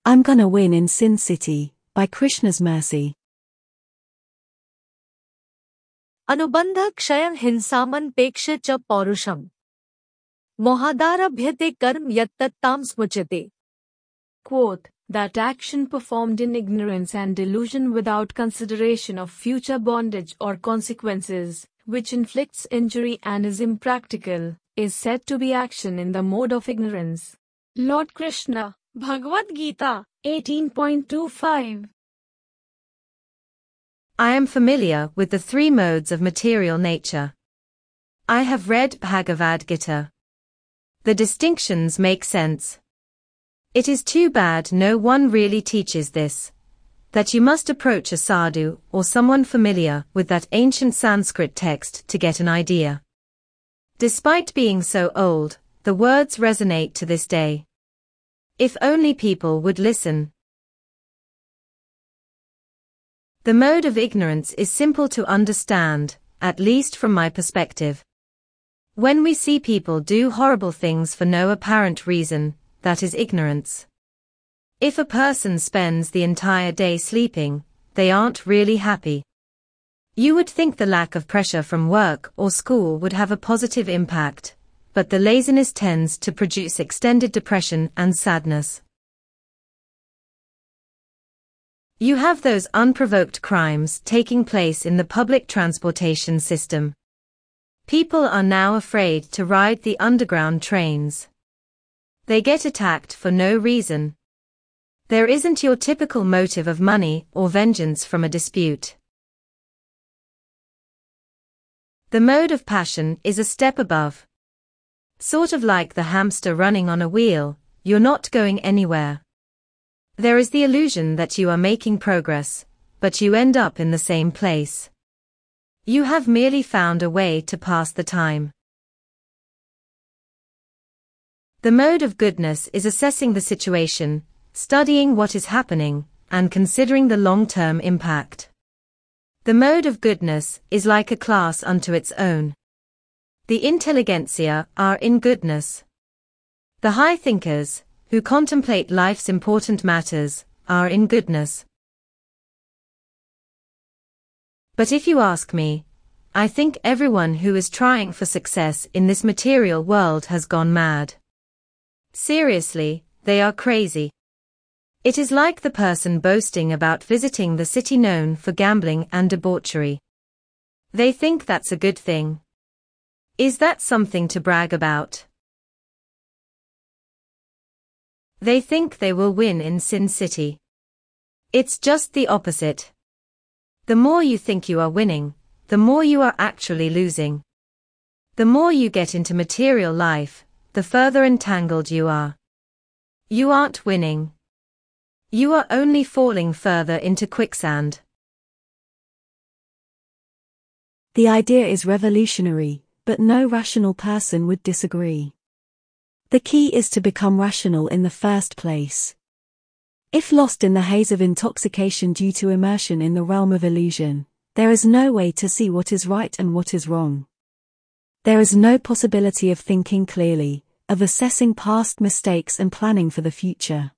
I'm gonna win in Sin City, by Krishna's mercy. अनुबंध क्षयं हिंसामन पेक्ष च पौरुषम मोहादारभ्यते कर्म यत्तत्ताम स्मुच्यते. Quote, that action performed in ignorance and delusion without consideration of future bondage or consequences, which inflicts injury and is impractical, is said to be action in the mode of ignorance. Lord Krishna, Bhagavad Gita, 18.25. I am familiar with the three modes of material nature. I have read Bhagavad Gita. The distinctions make sense. It is too bad no one really teaches this. That you must approach a sadhu or someone familiar with that ancient Sanskrit text to get an idea. Despite being so old, the words resonate to this day. If only people would listen. The mode of ignorance is simple to understand, at least from my perspective. When we see people do horrible things for no apparent reason, that is ignorance. If a person spends the entire day sleeping, they aren't really happy. You would think the lack of pressure from work or school would have a positive impact, but the laziness tends to produce extended depression and sadness. You have those unprovoked crimes taking place in the public transportation system. People are now afraid to ride the underground trains. They get attacked for no reason. There isn't your typical motive of money or vengeance from a dispute. The mode of passion is a step above. Sort of like the hamster running on a wheel, you're not going anywhere. There is the illusion that you are making progress, but you end up in the same place. You have merely found a way to pass the time. The mode of goodness is assessing the situation, studying what is happening, and considering the long-term impact. The mode of goodness is like a class unto its own. The intelligentsia are in goodness. The high thinkers, who contemplate life's important matters, are in goodness. But if you ask me, I think everyone who is trying for success in this material world has gone mad. Seriously, they are crazy. It is like the person boasting about visiting the city known for gambling and debauchery. They think that's a good thing. Is that something to brag about? They think they will win in Sin City. It's just the opposite. The more you think you are winning, the more you are actually losing. The more you get into material life, the further entangled you are. You aren't winning. You are only falling further into quicksand. The idea is revolutionary, but no rational person would disagree. The key is to become rational in the first place. If lost in the haze of intoxication due to immersion in the realm of illusion, there is no way to see what is right and what is wrong. There is no possibility of thinking clearly, of assessing past mistakes and planning for the future.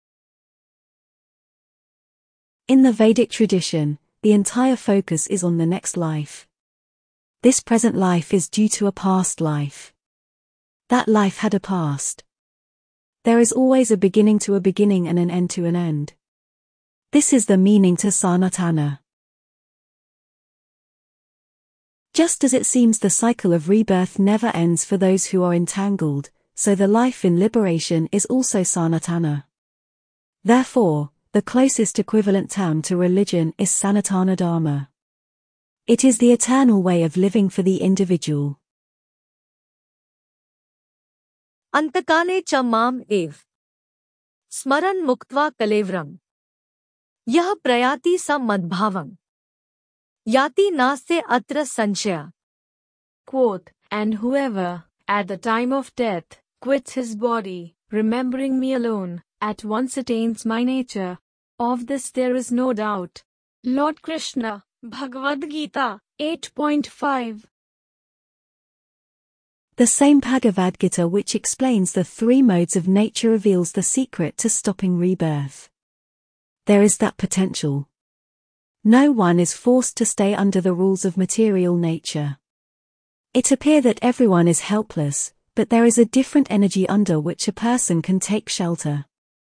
In the Vedic tradition, the entire focus is on the next life. This present life is due to a past life. That life had a past. There is always a beginning to a beginning and an end to an end. This is the meaning to Sanatana. Just as it seems the cycle of rebirth never ends for those who are entangled, so the life in liberation is also Sanatana. Therefore, the closest equivalent term to religion is Sanatana Dharma. It is the eternal way of living for the individual. अंतकाले च माम एव स्मरन् मुक्त्वा कलेवरम् यः प्रयाति स मद्भावम् याति नास्ते अत्र संशय. Quote, and whoever, at the time of death, quits his body, remembering me alone, at once attains my nature. Of this there is no doubt. Lord Krishna, Bhagavad Gita, 8.5. The same Bhagavad Gita which explains the three modes of nature reveals the secret to stopping rebirth. There is that potential. No one is forced to stay under the rules of material nature. It appears that everyone is helpless, but there is a different energy under which a person can take shelter.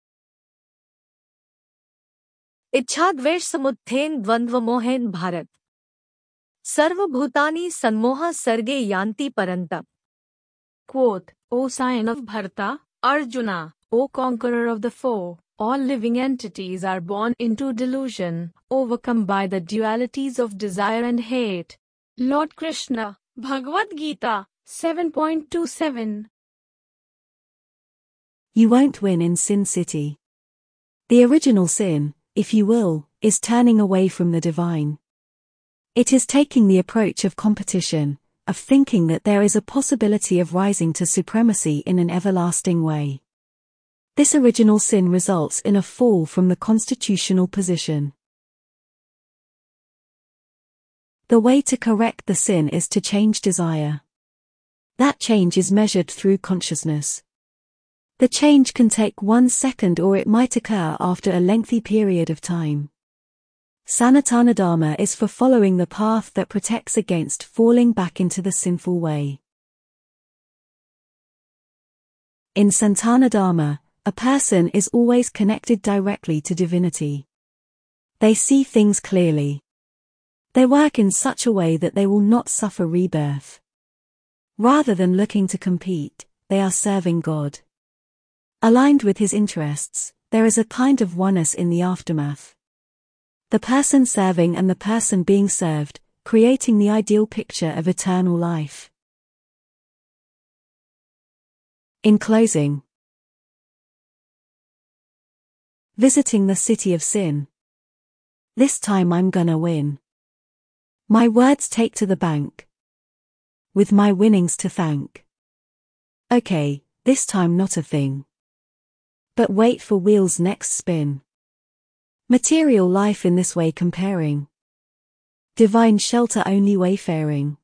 इच्छाद्वेष समुत्थेन द्वंद्वमोहेन Bharat सर्वभूतानि सन्मोह सर्गे यान्ति परन्तप. Quote, O sign of Bharata, Arjuna, O conqueror of the foe, all living entities are born into delusion, overcome by the dualities of desire and hate. Lord Krishna, Bhagavad Gita, 7.27. You won't win in Sin City. The original sin, if you will, is turning away from the divine. It is taking the approach of competition, of thinking that there is a possibility of rising to supremacy in an everlasting way. This original sin results in a fall from the constitutional position. The way to correct the sin is to change desire. That change is measured through consciousness. The change can take 1 second or it might occur after a lengthy period of time. Sanatana Dharma is for following the path that protects against falling back into the sinful way. In Sanatana Dharma, a person is always connected directly to divinity. They see things clearly. They work in such a way that they will not suffer rebirth. Rather than looking to compete, they are serving God. Aligned with his interests, there is a kind of oneness in the aftermath. The person serving and the person being served, creating the ideal picture of eternal life. In closing, visiting the city of sin. This time I'm gonna win. My words take to the bank. With my winnings to thank. Okay, this time not a thing. But wait for wheels next spin. Material life in this way comparing. Divine shelter only wayfaring.